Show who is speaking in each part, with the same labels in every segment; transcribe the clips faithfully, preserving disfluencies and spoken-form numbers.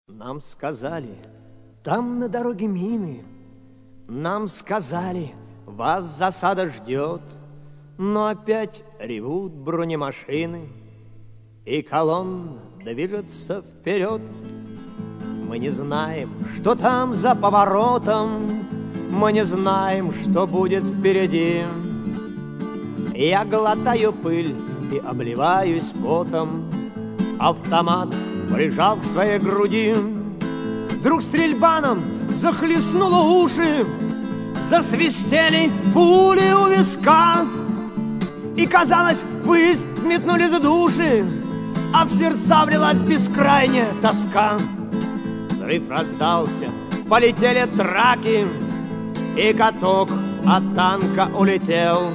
Speaker 1: Нам сказали, там на дороге мины. Нам сказали, вас засада ждет. Но опять ревут бронемашины, и колонна движется вперед. Мы не знаем, что там за поворотом, мы не знаем, что будет впереди. Я глотаю пыль и обливаюсь потом, автомат прижал к своей груди. Вдруг стрельба нам захлестнула уши, засвистели пули у виска, и, казалось, выезд метнули за души, а в сердца влилась бескрайняя тоска. Взрыв раздался, полетели траки, и каток от танка улетел.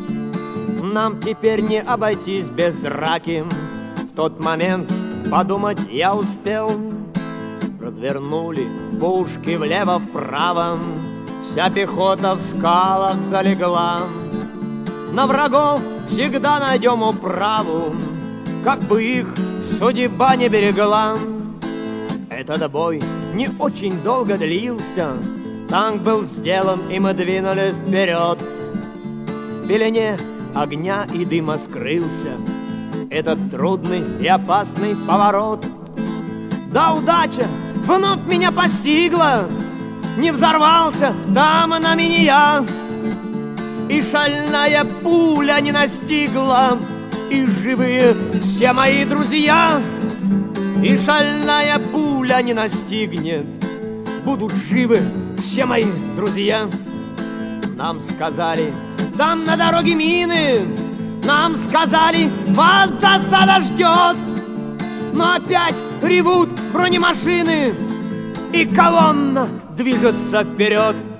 Speaker 1: Нам теперь не обойтись без драки. В тот момент подумать я успел. Развернули пушки влево-вправо, вся пехота в скалах залегла. На врагов всегда найдем управу, как бы их судьба не берегла. Этот бой не очень долго длился, танк был сделан, и мы двинулись вперед. В пелене огня и дыма скрылся этот трудный и опасный поворот. Да, удача вновь меня постигла, не взорвался там на меня я, и шальная пуля не настигла, и живые все мои друзья. И шальная пуля не настигнет, будут живы все мои друзья. Нам сказали, там на дороге мины. Нам сказали, вас засада ждет. Но опять ревут бронемашины, и колонна движется вперед.